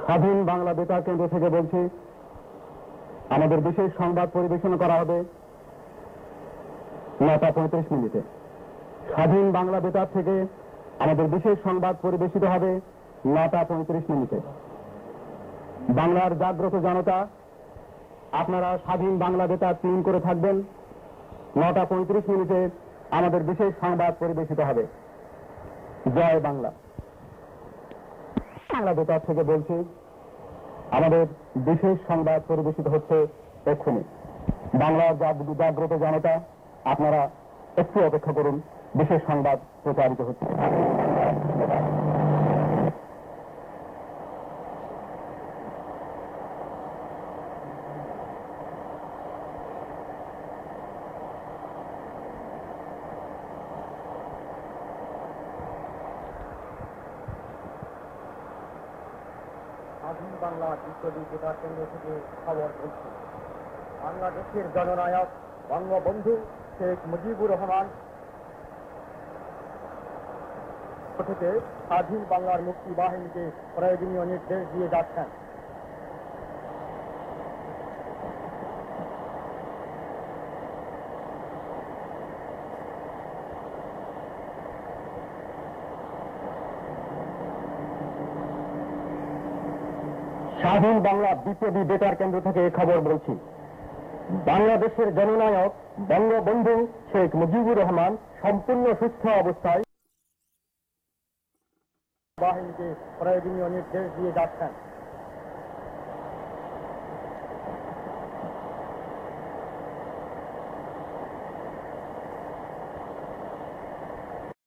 স্বাধীন বাংলা বেতার কেন্দ্র থেকে বলছি, আমাদের বিশেষ সংবাদ পরিবেশন করা হবে 9:35 স্বাধীন বাংলা বেতার থেকে আমাদের বিশেষ সংবাদ পরিবেশিত হবে 9:35 বাংলার জাগ্রত জনতা, আপনারা স্বাধীন বাংলা বেতার টিউন করে থাকবেন। 9:35 আমাদের বিশেষ সংবাদ পরিবেশিত হবে। জয় বাংলা। বাংলা বেতার থেকে বলছি, আমাদের বিশেষ সংবাদ পরিবেশিত হচ্ছে এক্ষুনি। বাংলার জাগ্রত জনতা, আপনারা একটু অপেক্ষা করুন, বিশেষ সংবাদ প্রচারিত হচ্ছে। স্বাধীন বাংলা বিপ্লবী বেতার কেন্দ্র থেকে খবর বলছি, বাংলাদেশের জননায়ক বঙ্গবন্ধু শেখ মুজিবুর রহমান থেকে স্বাধীন বাংলার মুক্তি বাহিনীকে প্রয়োজনীয় নির্দেশ দিয়ে যাচ্ছেন। স্বাধীন বাংলা বিপ্লবী বেতার কেন্দ্র থেকে খবর বলছি, বাংলাদেশের জননায়ক বঙ্গবন্ধু শেখ মুজিবুর রহমান সম্পূর্ণ সুস্থ অবস্থায় বাহিনীকে প্রয়োজনীয় নির্দেশ দিয়ে যাচ্ছেন।